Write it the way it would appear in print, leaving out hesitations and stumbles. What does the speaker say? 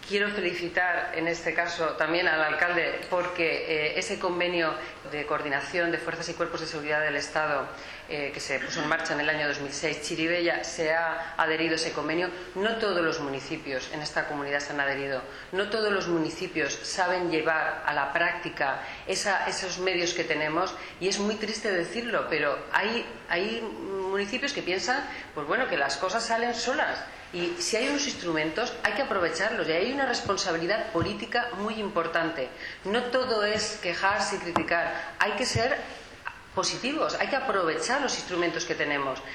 Quiero felicitar en este caso también al alcalde porque ese convenio de coordinación de fuerzas y cuerpos de seguridad del Estado que se puso en marcha en el año 2006, Chirivella, se ha adherido a ese convenio. No todos los municipios en esta comunidad se han adherido. No todos los municipios saben llevar a la práctica esos medios que tenemos, y es muy triste decirlo, pero hay municipios que piensan pues bueno, que las cosas salen solas. Y si hay unos instrumentos hay que aprovecharlos, y hay una responsabilidad política muy importante. No todo es quejarse y criticar, hay que ser positivos, hay que aprovechar los instrumentos que tenemos.